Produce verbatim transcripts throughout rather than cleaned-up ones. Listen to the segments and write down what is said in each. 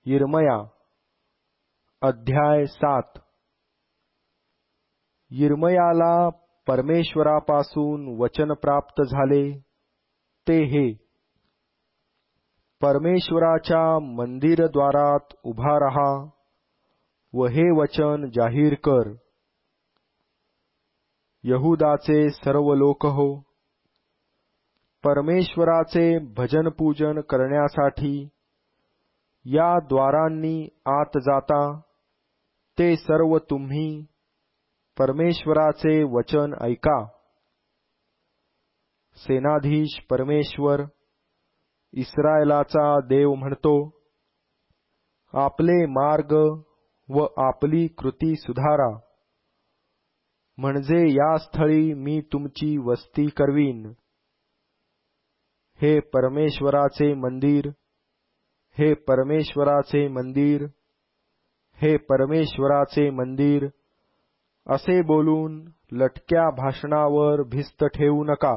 यिर्मया अध्याय सात. यिर्मयाला परमेश्वरापासून वचन प्राप्त झाले ते हे. परमेश्वराच्या मंदिरद्वारात उभा रहा व हे वचन जाहीर कर. यहूदाचे सर्व लोक हो, परमेश्वराचे भजन पूजन करण्यासाठी या द्वारांनी आत जाता ते सर्व तुम्ही परमेश्वराचे वचन ऐका. सेनाधीश परमेश्वर इस्रायलाचा देव म्हणतो, आपले मार्ग व आपली कृती सुधारा, म्हणजे या स्थळी मी तुमची वस्ती करवीन. हे परमेश्वराचे मंदिर, हे परमेश्वराचे मंदिर, हे परमेश्वराचे मंदिर असे बोलून लटक्या भाषणावर भिस्त ठेवू नका.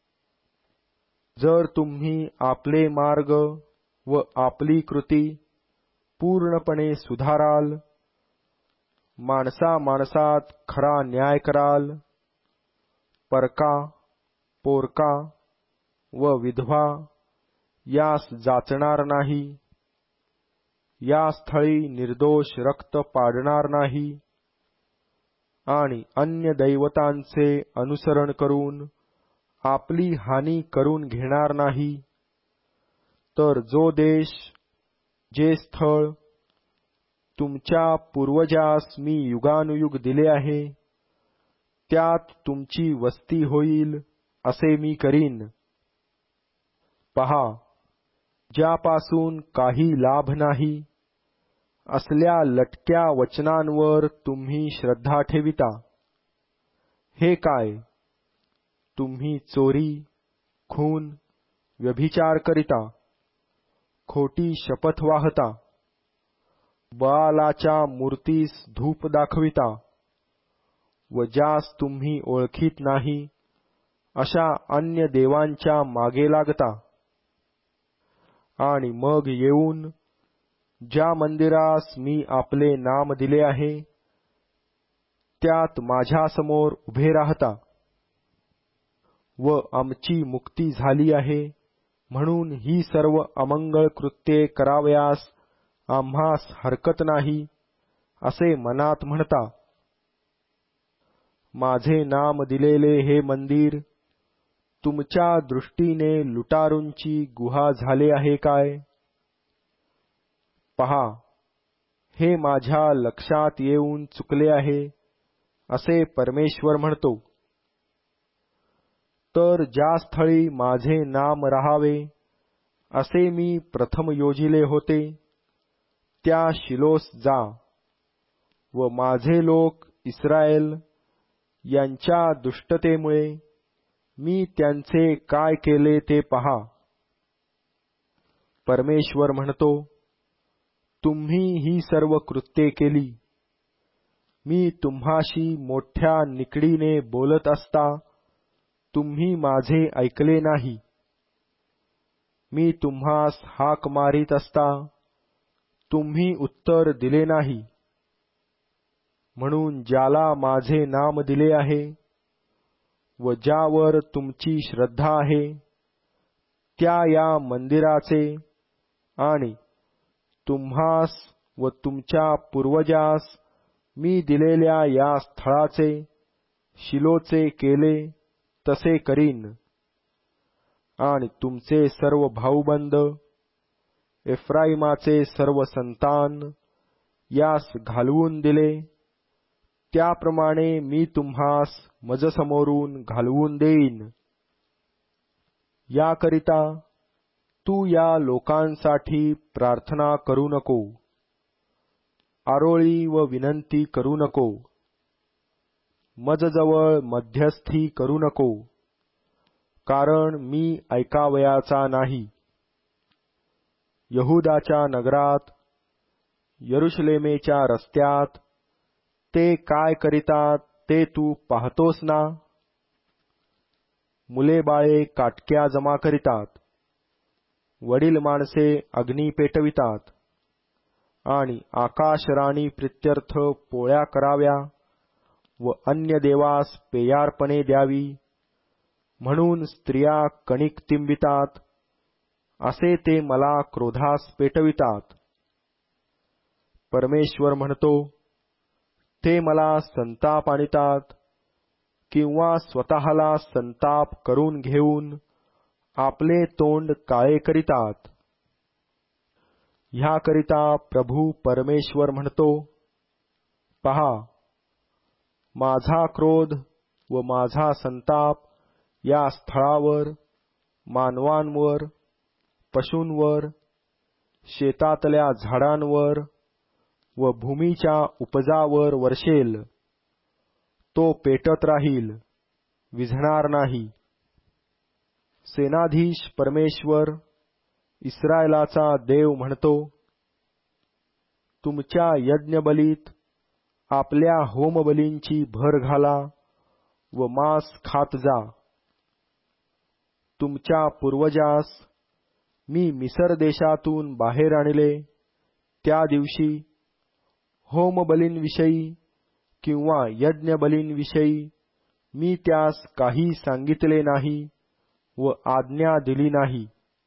जर तुम्ही आपले मार्ग व आपली कृती पूर्णपणे सुधाराल, माणसा माणसात खरा न्याय कराल, परका, पोरका व विधवा यास जाचणार नाही, या स्थळी निर्दोष रक्त पाडणार नाही आणि अन्य दैवतांचे अनुसरण करून आपली हानी करून घेणार नाही, तर जो देश, जे स्थळ तुमच्या पूर्वजास मी युगानुयुग दिले आहे, त्यात तुमची वस्ती होईल असे मी करीन. पहा, ज्यापासून काही लाभ नाही असल्या लटक्या वचनांवर तुम्ही श्रद्धा ठेविता. हे काय, तुम्ही चोरी, खून, व्यभिचार करिता, खोटी शपथ वाहता, बालाच्या मूर्तीस धूप दाखविता व ज्यास तुम्ही ओळखीत नाही अशा अन्य देवांच्या मागे लागता. आणि मग येऊन ज्या मंदिरास मी आपले नाम दिले आहे त्यात माझ्यासमोर उभे राहता व आमची मुक्ती झाली आहे म्हणून ही सर्व अमंगळ कृत्ये करावयास आम्हास हरकत नाही असे मनात म्हणता. माझे नाम दिलेले हे मंदिर तुमच्या दृष्टीने लुटारूंची गुहा झाले आहे काय? पहा, हे माझ्या लक्षात येऊन चुकले आहे असे परमेश्वर म्हणतो. तर ज्या स्थळी माझे नाम राहावे असे मी प्रथम योजिले होते त्या शिलोस जा व माझे लोक इस्रायल यांच्या दुष्टतेमुळे मी त्यांचे काय केले ते पहा. परमेश्वर म्हणतो, तुम्ही ही सर्व कृत्ये केली. मी तुम्हाशी मोठ्या निकडीने बोलत असता तुम्ही माझे ऐकले नाही. मी तुम्हास हाक मारीत असता तुम्ही उत्तर दिले नाही. म्हणून ज्याला माझे नाम दिले आहे व ज्यावर तुमची श्रद्धा आहे त्या या मंदिराचे आणि तुम्हास व तुमच्या पूर्वजास मी दिलेल्या या स्थळाचे, शिलोचे केले तसे करीन. आणि तुमचे सर्व भाऊबंद, एफ्राईमाचे सर्व संतान यास घालवून दिले त्याप्रमाणे मी तुम्हास मजसमोरून घालवून देईन. याकरिता तू या लोकांसाठी प्रार्थना करू नको, आरोळी व विनंती करू नको, मजजवळ मध्यस्थी करू नको, कारण मी ऐकावयाचा नाही. यहूदाच्या नगरात, यरुशलेमेच्या रस्त्यात ते काय करीतात ते तू पाहतोस ना? मुले बाळे काटक्या जमा करीतात, वडील माणसे अग्नी पेटवितात, आणि आकाशराणी प्रित्यर्थ पोळ्या कराव्या व अन्य देवास पेयार्पणे द्यावी, म्हणून स्त्रिया कणिक तिंबितात, असे ते मला क्रोधास पेटवितात. परमेश्वर म्हणतो, ते मला संताप आणतात किंवा स्वतःला संताप करून घेऊन आपले तोंड काळे करीतात. ह्याकरिता प्रभू परमेश्वर म्हणतो, पहा, माझा क्रोध व माझा संताप या स्थळावर, मानवांवर, पशूंवर, शेतातल्या झाडांवर व भूमीच्या उपजावर वर्षेल. तो पेटत राहील, विझणार नाही. सेनाधीश परमेश्वर, इस्रायलाचा देव म्हणतो, तुमच्या यज्ञबलीत आपल्या होमबलींची भर घाला व मांस खात जा. तुमच्या पूर्वजास मी मिसर देशातून बाहेर आणले त्या दिवशी होमबलींविषयी किंवा यज्ञबलींविषयी मी त्यास काही सांगितले नाही व आज्ञा दिली नाही.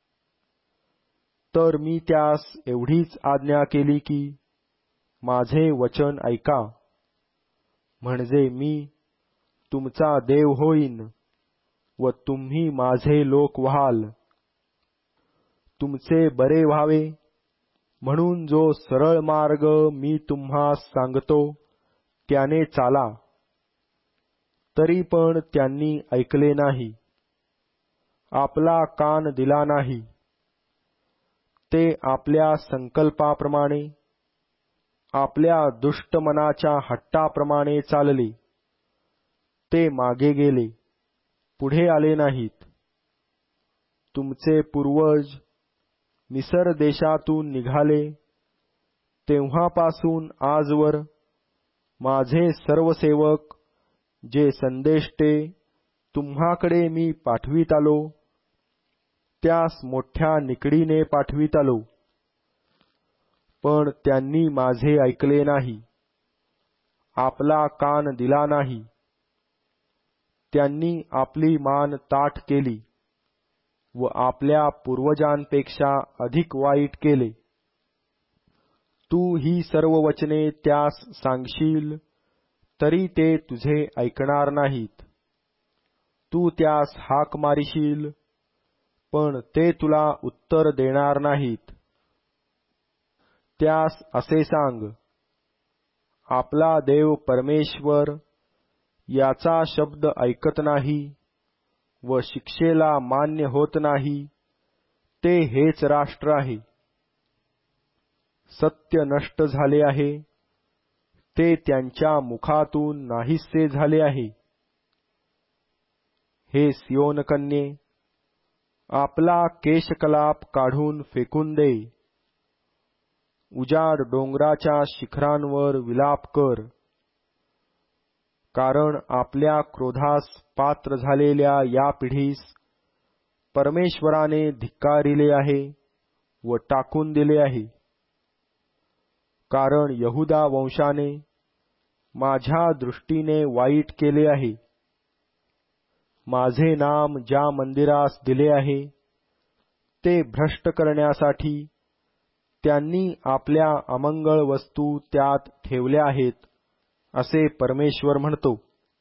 तर मी त्यास एवढीच आज्ञा केली की माझे वचन ऐका, म्हणजे मी तुमचा देव होईन व तुम्ही माझे लोक व्हाल. तुमचे बरे व्हावे म्हणून जो सरळ मार्ग मी तुम्हास सांगतो त्याने चाला. तरी पण त्यांनी ऐकले नाही, आपला कान दिला नाही. ते आपल्या संकल्पाप्रमाणे, आपल्या दुष्ट मनाच्या हट्टाप्रमाणे चालले. ते मागे गेले, पुढे आले नाहीत. तुमचे पूर्वज मिसर देशातून निघाले तेव्हापासून आजवर माझे सर्व सेवक जे संदेष्टे तुम्हाकडे मी पाठवीत आलो, त्यास मोठ्या निकडीने पाठवीत आलो. पण त्यांनी माझे ऐकले नाही, आपला कान दिला नाही. त्यांनी आपली मान ताठ केली व आपल्या पूर्वजांपेक्षा अधिक वाईट केले. तू ही सर्व वचने त्यास सांगशील तरी ते तुझे ऐकणार नाहीत. तू त्यास हाक मारीशील, पण ते तुला उत्तर देणार नाहीत. त्यास असे सांग, आपला देव परमेश्वर याचा शब्द ऐकत नाही व शिक्षेला मान्य होत नाही, ते हेच राष्ट्र आहे. सत्य नष्ट झाले आहे, ते त्यांच्या मुखातून नाहीसे झाले आहे. हे सियोन कन्ये, आपला केशकलाप काढून फेकून दे. उजाड डोंगराच्या शिखरांवर विलाप कर. कारण आपल्या क्रोधास पात्र झालेल्या या पिढीस परमेश्वराने धिक्कारिले आहे व टाकून दिले आहे. कारण यहूदा वंशाने माझ्या दृष्टीने वाईट केले आहे. माझे नाम ज्या मंदिरास दिले आहे ते भ्रष्ट करण्यासाठी त्यांनी आपल्या अमंगळ वस्तू त्यात ठेवल्या आहेत, असे परमेश्वर म्हणतो.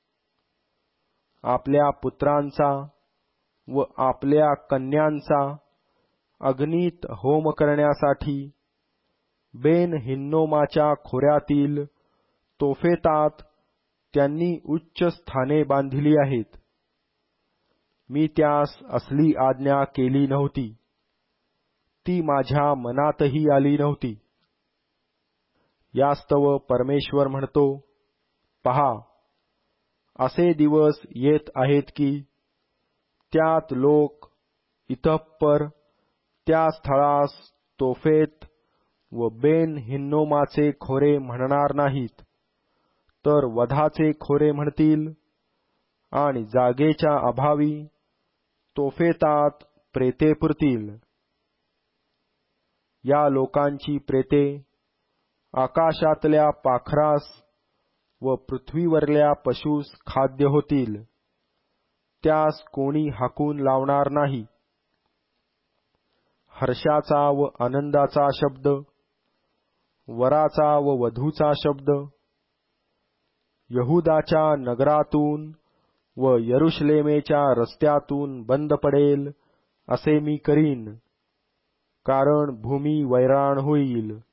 आपल्या पुत्रांचा व आपल्या कन्यांचा अग्नीत होम करण्यासाठी बेन हिन्नोमाच्या खोऱ्यातील तोफेतात त्यांनी उच्च स्थाने बांधिली आहेत. मी त्यास असली आज्ञा केली नव्हती, ती माझ्या मनातही आली नव्हती. यास्तव परमेश्वर म्हणतो, पहा, असे दिवस येत आहेत की त्यात लोक इतप्पर त्या स्थळास तोफेत व बेन हिन्नोमाचे खोरे म्हणणार नाहीत, तर वधाचे खोरे म्हणतील आणि जागेच्या अभावी तोफेतात प्रेते पुरतील. या लोकांची प्रेते आकाशातल्या पाखरास व पृथ्वीवरल्या पशूस खाद्य होतील, त्यास कोणी हाकून लावणार नाही. हर्षाचा व आनंदाचा शब्द, वराचा व वधूचा शब्द, यहुदाच्या नगरातून व यरुशलेमेच्या रस्त्यातून बंद पडेल असे मी करीन, कारण भूमी वैराण होईल.